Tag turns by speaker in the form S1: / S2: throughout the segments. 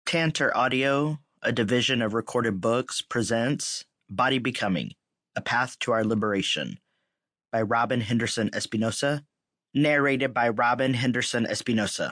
S1: Tantor Audio, a division of Recorded Books, presents Body Becoming, A Path to Our Liberation by Robin Henderson Espinosa, narrated by Robin Henderson Espinosa.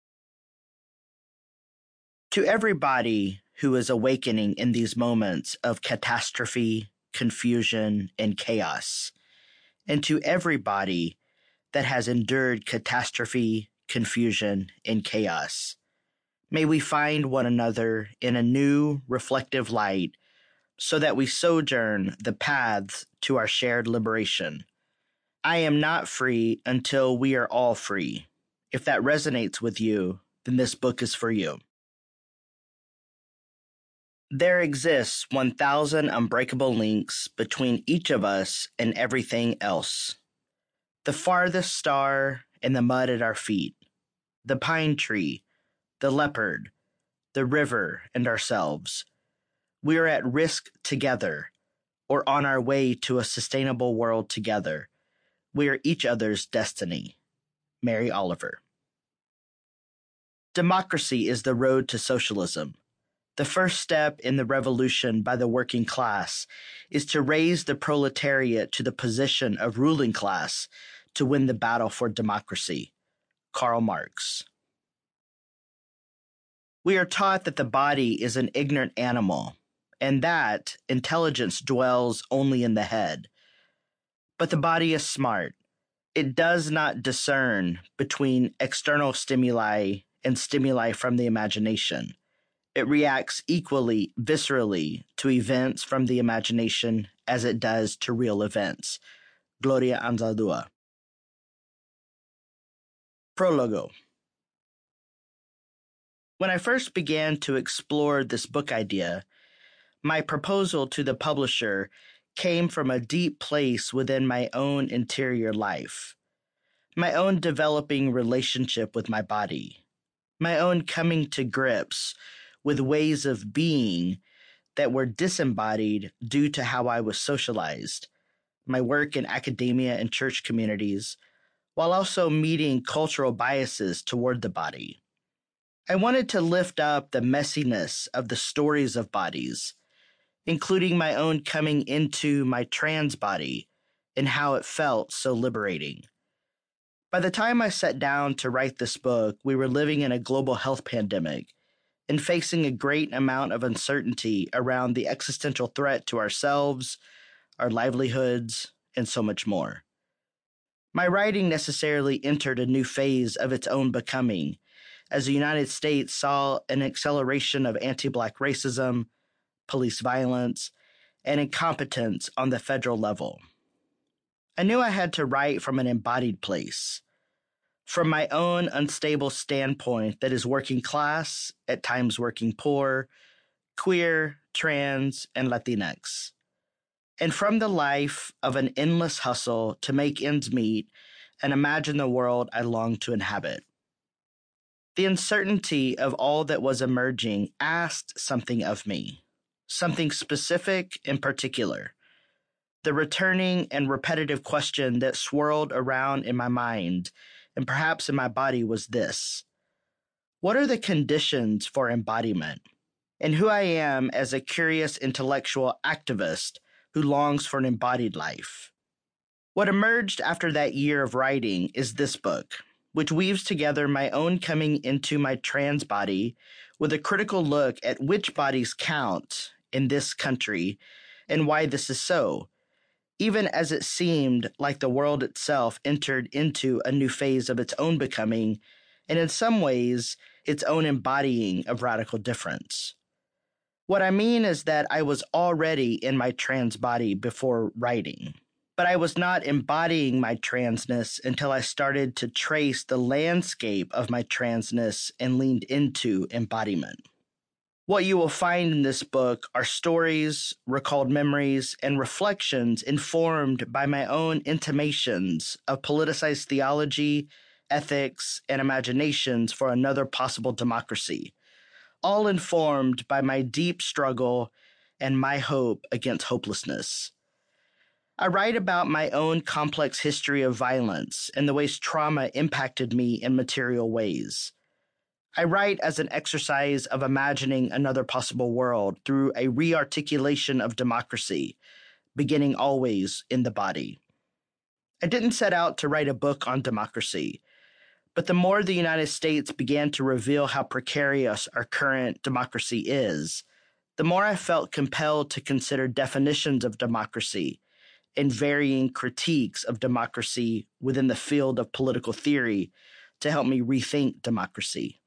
S1: To everybody who is awakening in these moments of catastrophe, confusion, and chaos, and to everybody that has endured catastrophe, confusion, and chaos, may we find one another in a new, reflective light so that we sojourn the paths to our shared liberation. I am not free until we are all free. If that resonates with you, then this book is for you. There exists 1,000 unbreakable links between each of us and everything else. The farthest star and the mud at our feet, the pine tree, the leopard, the river, and ourselves. We are at risk together, or on our way to a sustainable world together. We are each other's destiny. Mary Oliver. Democracy is the road to socialism. The first step in the revolution by the working class is to raise the proletariat to the position of ruling class to win the battle for democracy. Karl Marx. We are taught that the body is an ignorant animal, and that intelligence dwells only in the head. But the body is smart. It does not discern between external stimuli and stimuli from the imagination. It reacts equally, viscerally, to events from the imagination as it does to real events. Gloria Anzaldúa. Prologo. When I first began to explore this book idea, my proposal to the publisher came from a deep place within my own interior life, my own developing relationship with my body, my own coming to grips with ways of being that were disembodied due to how I was socialized, my work in academia and church communities, while also meeting cultural biases toward the body. I wanted to lift up the messiness of the stories of bodies, including my own coming into my trans body and how it felt so liberating. By the time I sat down to write this book, we were living in a global health pandemic and facing a great amount of uncertainty around the existential threat to ourselves, our livelihoods, and so much more. My writing necessarily entered a new phase of its own becoming, as the United States saw an acceleration of anti-Black racism, police violence, and incompetence on the federal level. I knew I had to write from an embodied place, from my own unstable standpoint that is working class, at times working poor, queer, trans, and Latinx, and from the life of an endless hustle to make ends meet and imagine the world I long to inhabit. The uncertainty of all that was emerging asked something of me, something specific and particular. The returning and repetitive question that swirled around in my mind and perhaps in my body was this: what are the conditions for embodiment? And who I am as a curious intellectual activist who longs for an embodied life. What emerged after that year of writing is this book, which weaves together my own coming into my trans body with a critical look at which bodies count in this country and why this is so, even as it seemed like the world itself entered into a new phase of its own becoming, and in some ways, its own embodying of radical difference. What I mean is that I was already in my trans body before writing, but I was not embodying my transness until I started to trace the landscape of my transness and leaned into embodiment. What you will find in this book are stories, recalled memories, and reflections informed by my own intimations of politicized theology, ethics, and imaginations for another possible democracy, all informed by my deep struggle and my hope against hopelessness. I write about my own complex history of violence and the ways trauma impacted me in material ways. I write as an exercise of imagining another possible world through a rearticulation of democracy, beginning always in the body. I didn't set out to write a book on democracy, but the more the United States began to reveal how precarious our current democracy is, the more I felt compelled to consider definitions of democracy and varying critiques of democracy within the field of political theory to help me rethink democracy.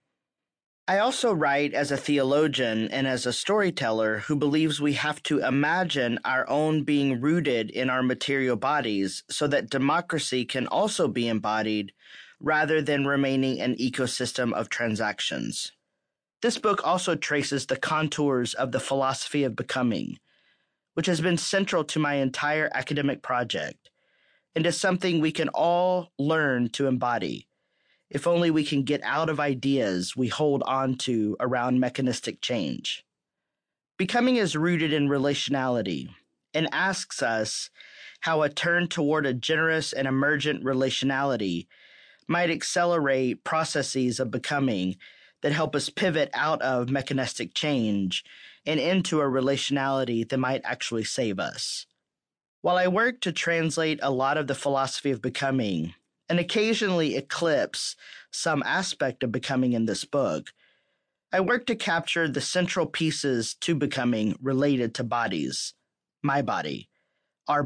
S1: I also write as a theologian and as a storyteller who believes we have to imagine our own being rooted in our material bodies so that democracy can also be embodied rather than remaining an ecosystem of transactions. This book also traces the contours of the philosophy of becoming, which has been central to my entire academic project, and is something we can all learn to embody, if only we can get out of ideas we hold on to around mechanistic change. Becoming is rooted in relationality and asks us how a turn toward a generous and emergent relationality might accelerate processes of becoming that help us pivot out of mechanistic change and into a relationality that might actually save us. While I work to translate a lot of the philosophy of becoming and occasionally eclipse some aspect of becoming in this book, I work to capture the central pieces to becoming related to bodies, my body, our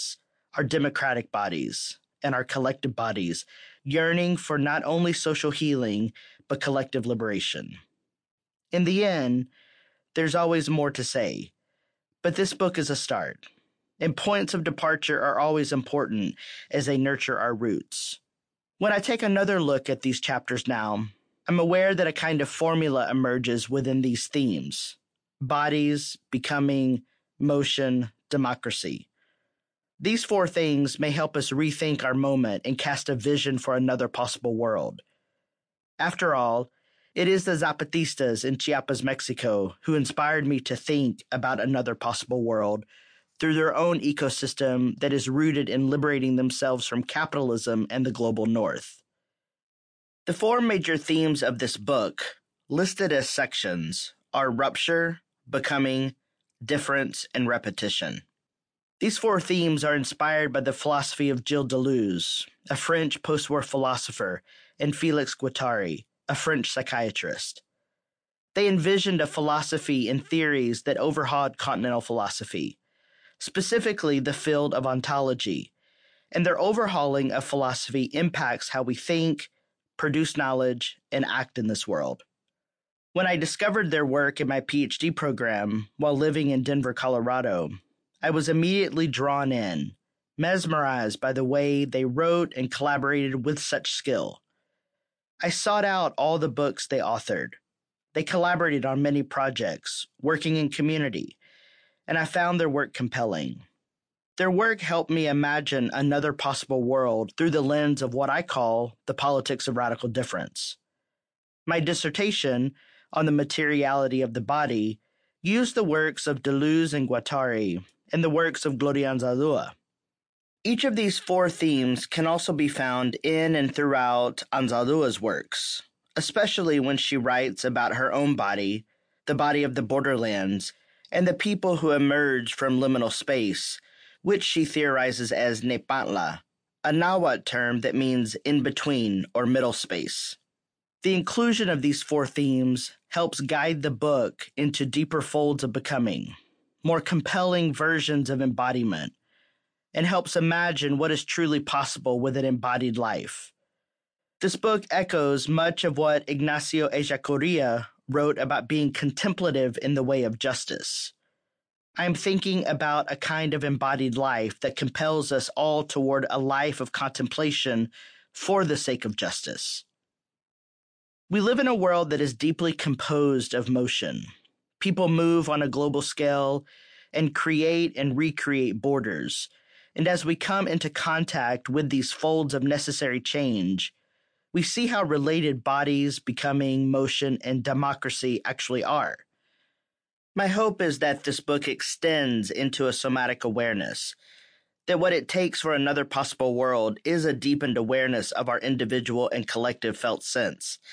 S1: democratic bodies, and our collective bodies, yearning for not only social healing, but collective liberation. In the end, there's always more to say, but this book is a start, and points of departure are always important as they nurture our roots. When I take another look at these chapters now, I'm aware that a kind of formula emerges within these themes: bodies, becoming, motion, democracy. These four things may help us rethink our moment and cast a vision for another possible world. After all, it is the Zapatistas in Chiapas, Mexico, who inspired me to think about another possible world through their own ecosystem that is rooted in liberating themselves from capitalism and the global north. The four major themes of this book, listed as sections, are rupture, becoming, difference, and repetition. These four themes are inspired by the philosophy of Gilles Deleuze, a French post-war philosopher, and Félix Guattari, a French psychiatrist. They envisioned a philosophy and theories that overhauled continental philosophy, specifically the field of ontology, and their overhauling of philosophy impacts how we think, produce knowledge, and act in this world. When I discovered their work in my PhD program while living in Denver, Colorado, I was immediately drawn in, mesmerized by the way they wrote and collaborated with such skill. I sought out all the books they authored. They collaborated on many projects, working in community, and I found their work compelling. Their work helped me imagine another possible world through the lens of what I call the politics of radical difference. My dissertation on the materiality of the body used the works of Deleuze and Guattari and the works of Gloria Anzaldúa. Each of these four themes can also be found in and throughout Anzaldúa's works, especially when she writes about her own body, the body of the borderlands, and the people who emerge from liminal space, which she theorizes as Nepantla, a Nahuatl term that means in between or middle space. The inclusion of these four themes helps guide the book into deeper folds of becoming, more compelling versions of embodiment, and helps imagine what is truly possible with an embodied life. This book echoes much of what Ignacio Ellacuría wrote about being contemplative in the way of justice. I am thinking about a kind of embodied life that compels us all toward a life of contemplation for the sake of justice. We live in a world that is deeply composed of motion. People move on a global scale and create and recreate borders. And as we come into contact with these folds of necessary change, we see how related bodies, becoming, motion, and democracy actually are. My hope is that this book extends into a somatic awareness, that what it takes for another possible world is a deepened awareness of our individual and collective felt sense,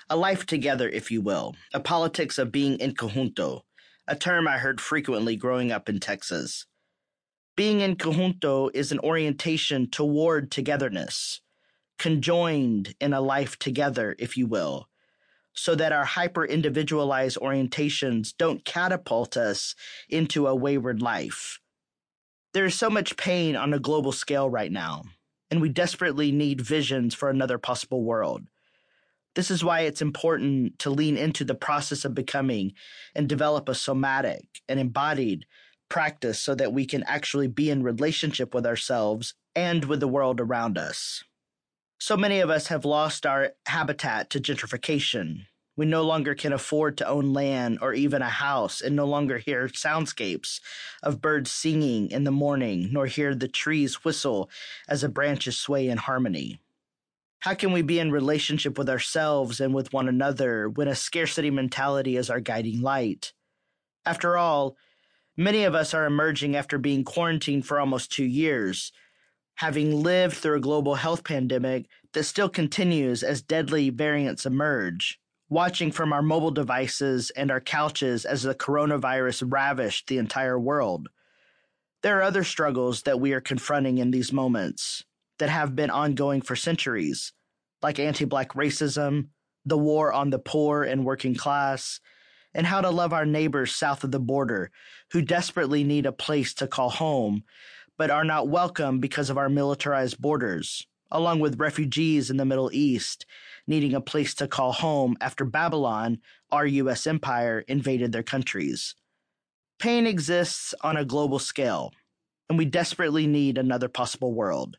S1: A life together, if you will, a politics of being in conjunto, a term I heard frequently growing up in Texas. Being in conjunto is an orientation toward togetherness, conjoined in a life together, if you will, so that our hyper-individualized orientations don't catapult us into a wayward life. There is so much pain on a global scale right now, and we desperately need visions for another possible world. This is why it's important to lean into the process of becoming and develop a somatic and embodied practice so that we can actually be in relationship with ourselves and with the world around us. So many of us have lost our habitat to gentrification. We no longer can afford to own land or even a house and no longer hear soundscapes of birds singing in the morning, nor hear the trees whistle as the branches sway in harmony. How can we be in relationship with ourselves and with one another when a scarcity mentality is our guiding light? After all, many of us are emerging after being quarantined for almost 2 years, having lived through a global health pandemic that still continues as deadly variants emerge, watching from our mobile devices and our couches as the coronavirus ravished the entire world. There are other struggles that we are confronting in these moments that have been ongoing for centuries, like anti-Black racism, the war on the poor and working class, and how to love our neighbors south of the border who desperately need a place to call home, but are not welcome because of our militarized borders, along with refugees in the Middle East needing a place to call home after Babylon, our U.S. empire, invaded their countries. Pain exists on a global scale, and we desperately need another possible world.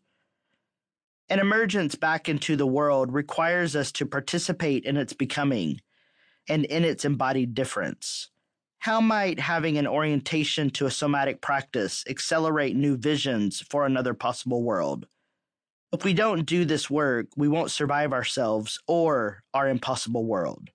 S1: An emergence back into the world requires us to participate in its becoming and in its embodied difference. How might having an orientation to a somatic practice accelerate new visions for another possible world? If we don't do this work, we won't survive ourselves or our impossible world.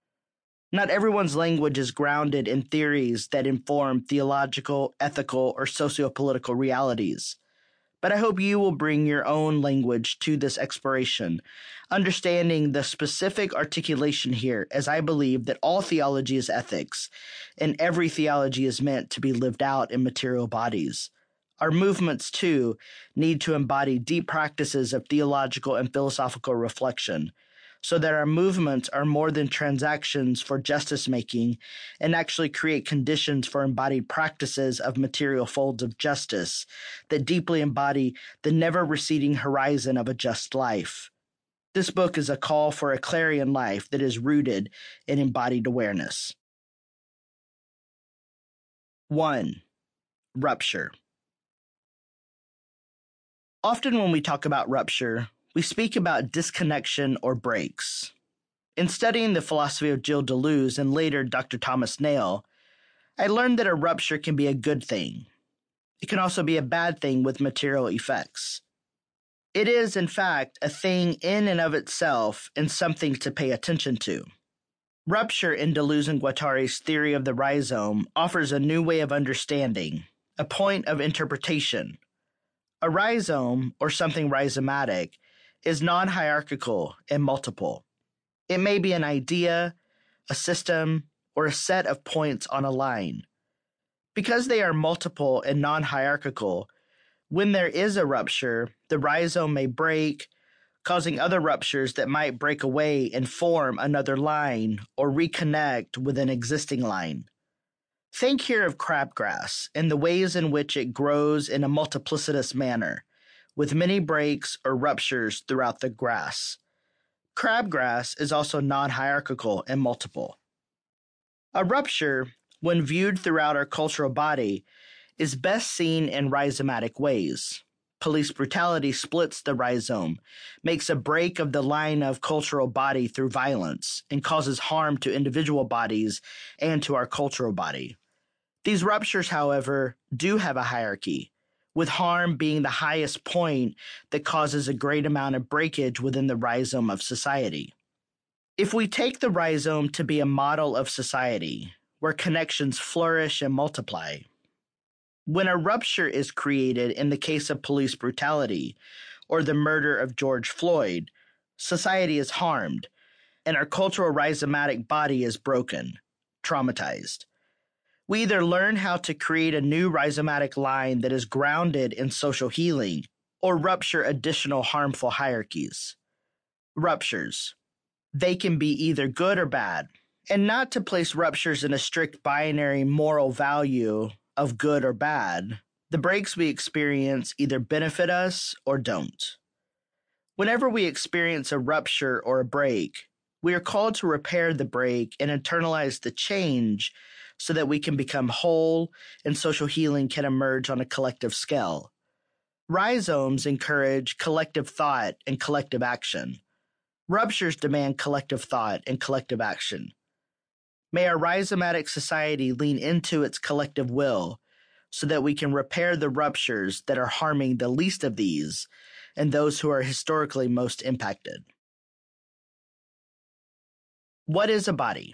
S1: Not everyone's language is grounded in theories that inform theological, ethical, or sociopolitical realities. But I hope you will bring your own language to this exploration, understanding the specific articulation here, as I believe that all theology is ethics, and every theology is meant to be lived out in material bodies. Our movements, too, need to embody deep practices of theological and philosophical reflection, so that our movements are more than transactions for justice-making and actually create conditions for embodied practices of material folds of justice that deeply embody the never-receding horizon of a just life. This book is a call for a clarion life that is rooted in embodied awareness. 1. Rupture. Often when we talk about rupture, we speak about disconnection or breaks. In studying the philosophy of Gilles Deleuze and later Dr. Thomas Nail, I learned that a rupture can be a good thing. It can also be a bad thing with material effects. It is, in fact, a thing in and of itself and something to pay attention to. Rupture in Deleuze and Guattari's theory of the rhizome offers a new way of understanding, a point of interpretation. A rhizome, or something rhizomatic, is non-hierarchical and multiple. It may be an idea, a system, or a set of points on a line. Because they are multiple and non-hierarchical, when there is a rupture, the rhizome may break, causing other ruptures that might break away and form another line or reconnect with an existing line. Think here of crabgrass and the ways in which it grows in a multiplicitous manner, with many breaks or ruptures throughout the grass. Crabgrass is also non-hierarchical and multiple. A rupture, when viewed throughout our cultural body, is best seen in rhizomatic ways. Police brutality splits the rhizome, makes a break of the line of cultural body through violence, and causes harm to individual bodies and to our cultural body. These ruptures, however, do have a hierarchy, with harm being the highest point that causes a great amount of breakage within the rhizome of society. If we take the rhizome to be a model of society, where connections flourish and multiply, when a rupture is created in the case of police brutality or the murder of George Floyd, society is harmed, and our cultural rhizomatic body is broken, traumatized. We either learn how to create a new rhizomatic line that is grounded in social healing or rupture additional harmful hierarchies. Ruptures. They can be either good or bad, and not to place ruptures in a strict binary moral value of good or bad. The breaks we experience either benefit us or don't. Whenever we experience a rupture or a break, we are called to repair the break and internalize the change so that we can become whole and social healing can emerge on a collective scale. Rhizomes encourage collective thought and collective action. Ruptures demand collective thought and collective action. May our rhizomatic society lean into its collective will so that we can repair the ruptures that are harming the least of these and those who are historically most impacted. What is a body?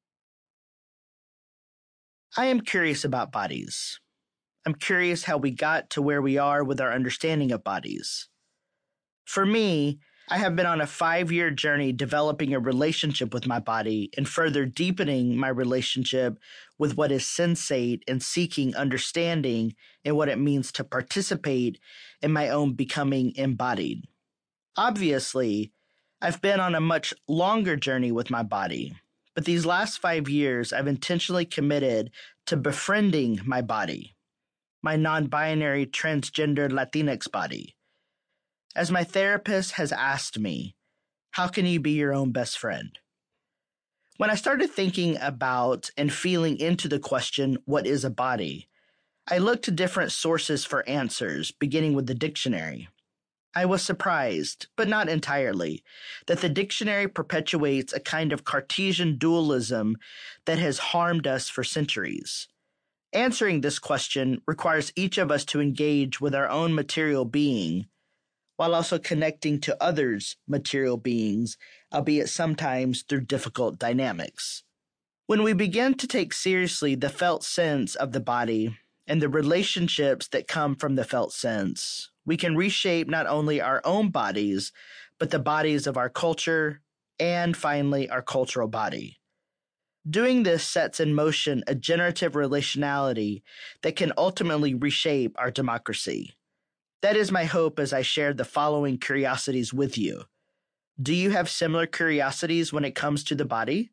S1: I am curious about bodies. I'm curious how we got to where we are with our understanding of bodies. For me, I have been on a 5-year journey developing a relationship with my body and further deepening my relationship with what is sensate and seeking understanding in what it means to participate in my own becoming embodied. Obviously, I've been on a much longer journey with my body, but these last 5 years I've intentionally committed to befriending my body, my non-binary transgender Latinx body. As my therapist has asked me, how can you be your own best friend? When I started thinking about and feeling into the question, what is a body? I looked to different sources for answers, beginning with the dictionary. I was surprised, but not entirely, that the dictionary perpetuates a kind of Cartesian dualism that has harmed us for centuries. Answering this question requires each of us to engage with our own material being, while also connecting to others' material beings, albeit sometimes through difficult dynamics. When we begin to take seriously the felt sense of the body and the relationships that come from the felt sense, we can reshape not only our own bodies, but the bodies of our culture and, finally, our cultural body. Doing this sets in motion a generative relationality that can ultimately reshape our democracy. That is my hope as I share the following curiosities with you. Do you have similar curiosities when it comes to the body?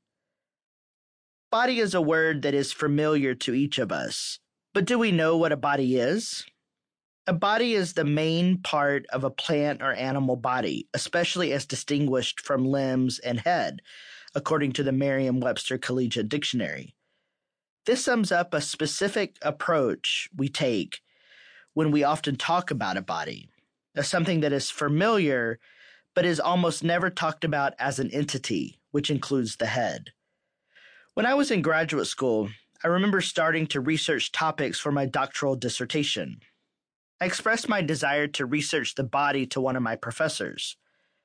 S1: Body is a word that is familiar to each of us, but do we know what a body is? A body is the main part of a plant or animal body, especially as distinguished from limbs and head, according to the Merriam-Webster Collegiate Dictionary. This sums up a specific approach we take when we often talk about a body, as something that is familiar but is almost never talked about as an entity, which includes the head. When I was in graduate school, I remember starting to research topics for my doctoral dissertation. I expressed my desire to research the body to one of my professors.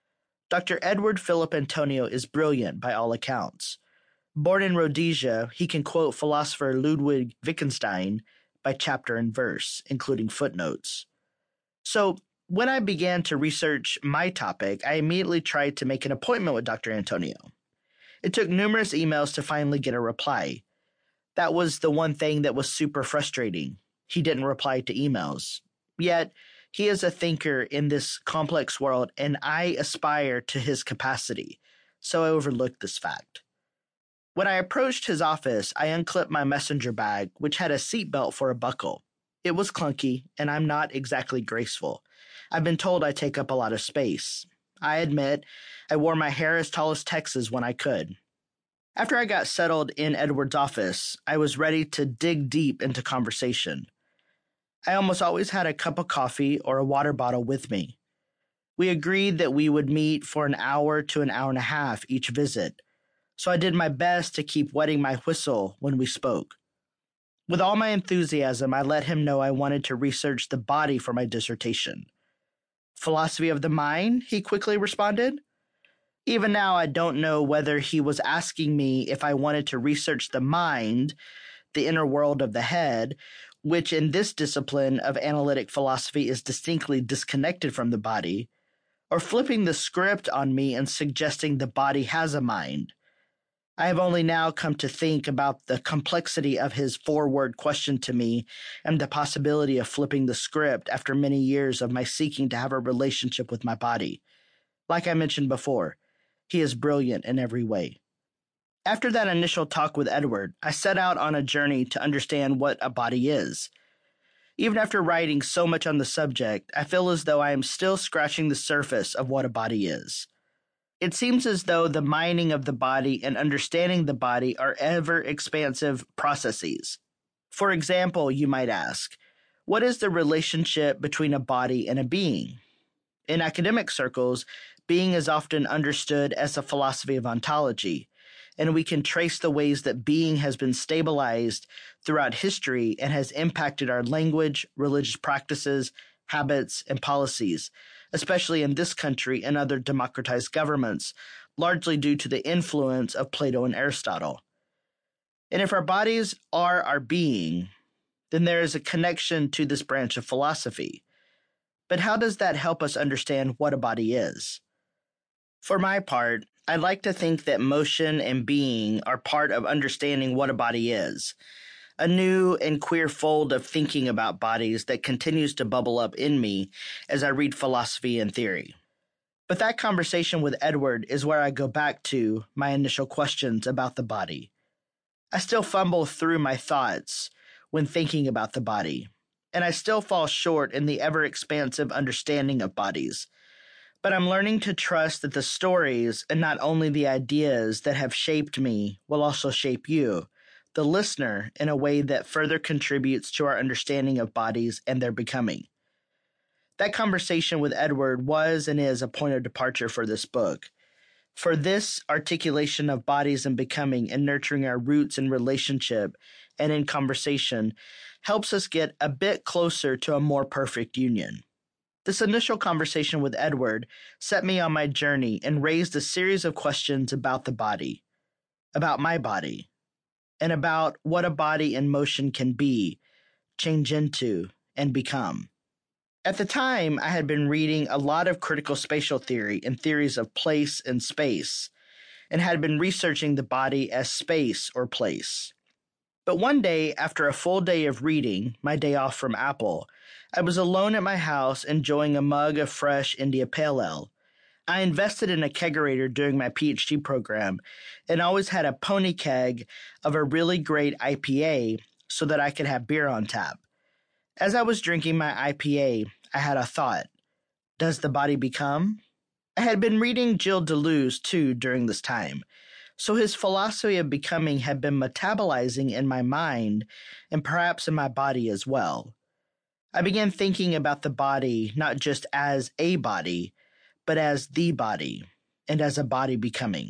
S1: Dr. Edward Philip Antonio is brilliant by all accounts. Born in Rhodesia, he can quote philosopher Ludwig Wittgenstein by chapter and verse, including footnotes. So, when I began to research my topic, I immediately tried to make an appointment with Dr. Antonio. It took numerous emails to finally get a reply. That was the one thing that was super frustrating. He didn't reply to emails. Yet, he is a thinker in this complex world, and I aspire to his capacity, so I overlooked this fact. When I approached his office, I unclipped my messenger bag, which had a seatbelt for a buckle. It was clunky, and I'm not exactly graceful. I've been told I take up a lot of space. I admit, I wore my hair as tall as Texas when I could. After I got settled in Edward's office, I was ready to dig deep into conversation. I almost always had a cup of coffee or a water bottle with me. We agreed that we would meet for an hour to an hour and a half each visit, so I did my best to keep wetting my whistle when we spoke. With all my enthusiasm, I let him know I wanted to research the body for my dissertation. Philosophy of the mind, he quickly responded. Even now, I don't know whether he was asking me if I wanted to research the mind, the inner world of the head, which in this discipline of analytic philosophy is distinctly disconnected from the body, or flipping the script on me and suggesting the body has a mind. I have only now come to think about the complexity of his four-word question to me and the possibility of flipping the script after many years of my seeking to have a relationship with my body. Like I mentioned before, he is brilliant in every way. After that initial talk with Edward, I set out on a journey to understand what a body is. Even after writing so much on the subject, I feel as though I am still scratching the surface of what a body is. It seems as though the mining of the body and understanding the body are ever-expansive processes. For example, you might ask, what is the relationship between a body and a being? In academic circles, being is often understood as a philosophy of ontology, and we can trace the ways that being has been stabilized throughout history and has impacted our language, religious practices, habits, and policies, especially in this country and other democratized governments, largely due to the influence of Plato and Aristotle. And if our bodies are our being, then there is a connection to this branch of philosophy. But how does that help us understand what a body is? For my part, I like to think that motion and being are part of understanding what a body is, a new and queer fold of thinking about bodies that continues to bubble up in me as I read philosophy and theory. But that conversation with Edward is where I go back to my initial questions about the body. I still fumble through my thoughts when thinking about the body, and I still fall short in the ever-expansive understanding of bodies. But I'm learning to trust that the stories and not only the ideas that have shaped me will also shape you, the listener, in a way that further contributes to our understanding of bodies and their becoming. That conversation with Edward was and is a point of departure for this book. For this articulation of bodies and becoming and nurturing our roots in relationship and in conversation helps us get a bit closer to a more perfect union. This initial conversation with Edward set me on my journey and raised a series of questions about the body, about my body, and about what a body in motion can be, change into, and become. At the time, I had been reading a lot of critical spatial theory and theories of place and space, and had been researching the body as space or place. But one day, after a full day of reading, my day off from Apple, I was alone at my house enjoying a mug of fresh India Pale Ale. I invested in a kegerator during my PhD program and always had a pony keg of a really great IPA so that I could have beer on tap. As I was drinking my IPA, I had a thought. Does the body become? I had been reading Gilles Deleuze, too, during this time, so his philosophy of becoming had been metabolizing in my mind and perhaps in my body as well. I began thinking about the body not just as a body, but as the body, and as a body becoming.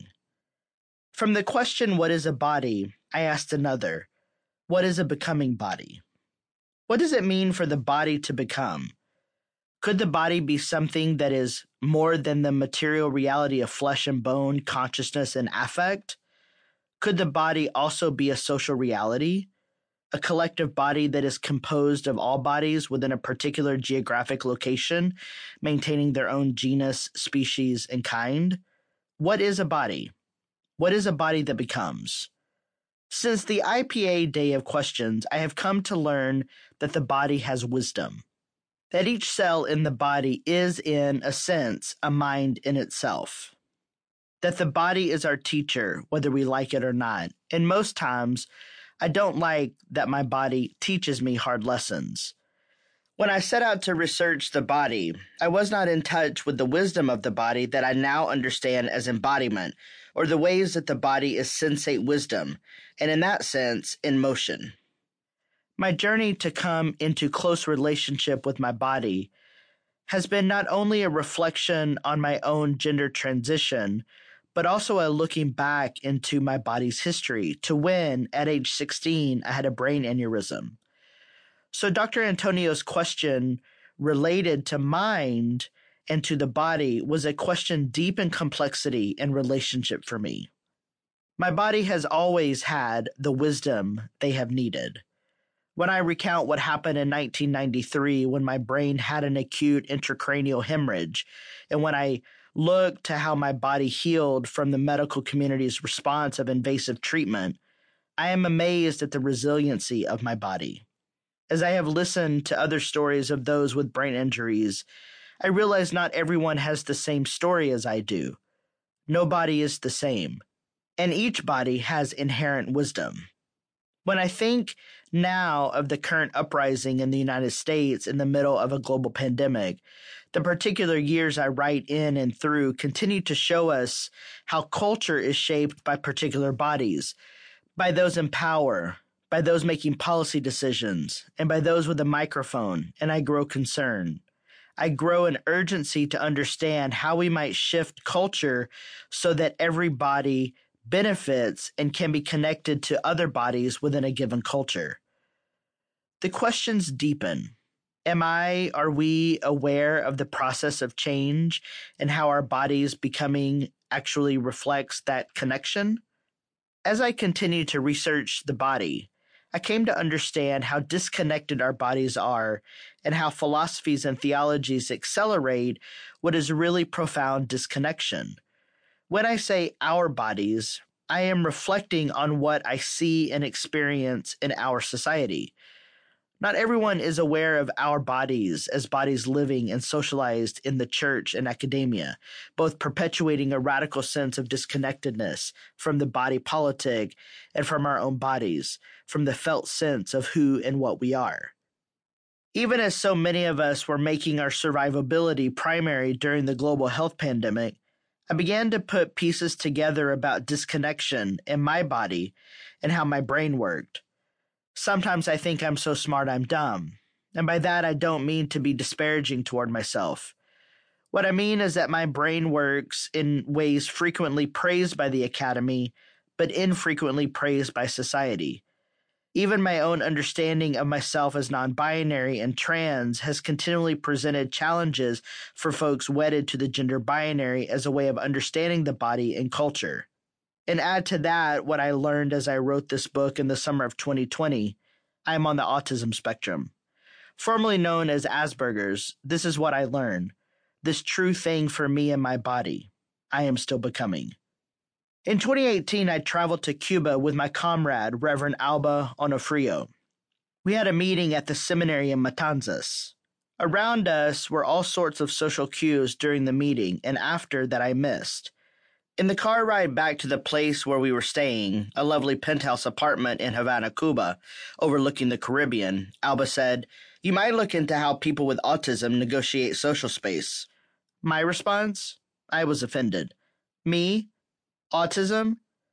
S1: From the question, what is a body, I asked another, what is a becoming body? What does it mean for the body to become? Could the body be something that is more than the material reality of flesh and bone, consciousness, and affect? Could the body also be a social reality? A collective body that is composed of all bodies within a particular geographic location, maintaining their own genus, species, and kind? What is a body? What is a body that becomes? Since the IPA Day of Questions, I have come to learn that the body has wisdom, that each cell in the body is, in a sense, a mind in itself, that the body is our teacher, whether we like it or not, and most times, I don't like that my body teaches me hard lessons. When I set out to research the body, I was not in touch with the wisdom of the body that I now understand as embodiment, or the ways that the body is sensate wisdom, and in that sense, in motion. My journey to come into close relationship with my body has been not only a reflection on my own gender transition, but also a looking back into my body's history to when, at age 16, I had a brain aneurysm. So Dr. Antonio's question related to mind and to the body was a question deep in complexity and relationship for me. My body has always had the wisdom they have needed. When I recount what happened in 1993 when my brain had an acute intracranial hemorrhage, and when I look to how my body healed from the medical community's response of invasive treatment, I am amazed at the resiliency of my body. As I have listened to other stories of those with brain injuries, I realize not everyone has the same story as I do. No body is the same, and each body has inherent wisdom. When I think now of the current uprising in the United States in the middle of a global pandemic, the particular years I write in and through continue to show us how culture is shaped by particular bodies, by those in power, by those making policy decisions, and by those with a microphone, and I grow concerned. I grow an urgency to understand how we might shift culture so that every body benefits and can be connected to other bodies within a given culture. The questions deepen. Are we aware of the process of change and how our bodies becoming actually reflects that connection? As I continue to research the body, I came to understand how disconnected our bodies are and how philosophies and theologies accelerate what is really profound disconnection. When I say our bodies, I am reflecting on what I see and experience in our society. Not everyone is aware of our bodies as bodies living and socialized in the church and academia, both perpetuating a radical sense of disconnectedness from the body politic and from our own bodies, from the felt sense of who and what we are. Even as so many of us were making our survivability primary during the global health pandemic, I began to put pieces together about disconnection in my body and how my brain worked. Sometimes I think I'm so smart I'm dumb, and by that I don't mean to be disparaging toward myself. What I mean is that my brain works in ways frequently praised by the Academy, but infrequently praised by society. Even my own understanding of myself as non-binary and trans has continually presented challenges for folks wedded to the gender binary as a way of understanding the body and culture. And add to that what I learned as I wrote this book in the summer of 2020. I am on the autism spectrum. Formerly known as Asperger's, this is what I learned. This true thing for me and my body. I am still becoming. In 2018, I traveled to Cuba with my comrade, Reverend Alba Onofrio. We had a meeting at the seminary in Matanzas. Around us were all sorts of social cues during the meeting and after that I missed. In the car ride back to the place where we were staying, a lovely penthouse apartment in Havana, Cuba, overlooking the Caribbean, Alba said, "You might look into how people with autism negotiate social space." My response? I was offended. Me? Autism?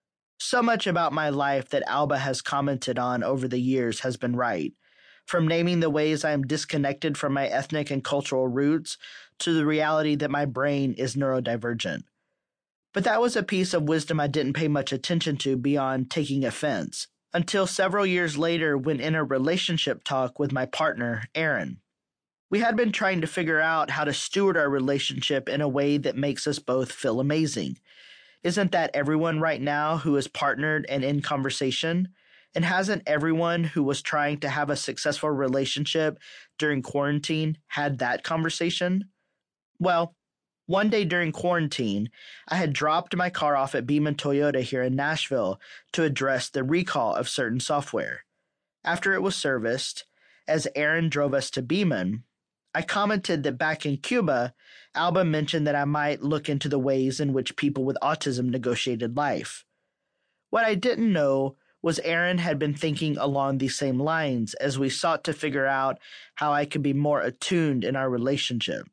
S1: So much about my life that Alba has commented on over the years has been right, from naming the ways I am disconnected from my ethnic and cultural roots to the reality that my brain is neurodivergent. But that was a piece of wisdom I didn't pay much attention to beyond taking offense, until several years later when in a relationship talk with my partner, Aaron. We had been trying to figure out how to steward our relationship in a way that makes us both feel amazing. Isn't that everyone right now who is partnered and in conversation? And hasn't everyone who was trying to have a successful relationship during quarantine had that conversation? Well, one day during quarantine, I had dropped my car off at Beaman Toyota here in Nashville to address the recall of certain software. After it was serviced, as Aaron drove us to Beaman, I commented that back in Cuba, Alba mentioned that I might look into the ways in which people with autism negotiated life. What I didn't know was Aaron had been thinking along these same lines as we sought to figure out how I could be more attuned in our relationship.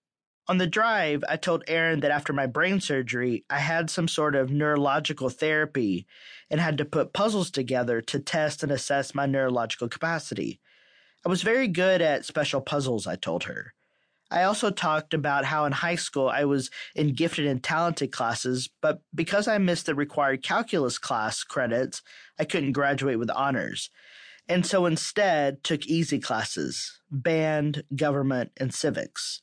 S1: On the drive, I told Aaron that after my brain surgery, I had some sort of neurological therapy and had to put puzzles together to test and assess my neurological capacity. I was very good at special puzzles, I told her. I also talked about how in high school I was in gifted and talented classes, but because I missed the required calculus class credits, I couldn't graduate with honors, and so instead took easy classes, band, government, and civics.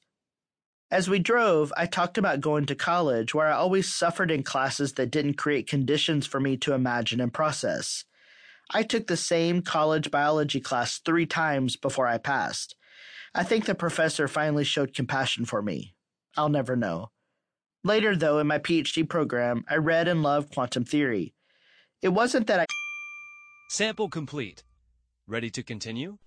S1: As we drove, I talked about going to college, where I always suffered in classes that didn't create conditions for me to imagine and process. I took the same college biology class 3 times before I passed. I think the professor finally showed compassion for me. I'll never know. Later, though, in my PhD program, I read and loved quantum theory. It wasn't that I
S2: Sample complete. Ready to continue?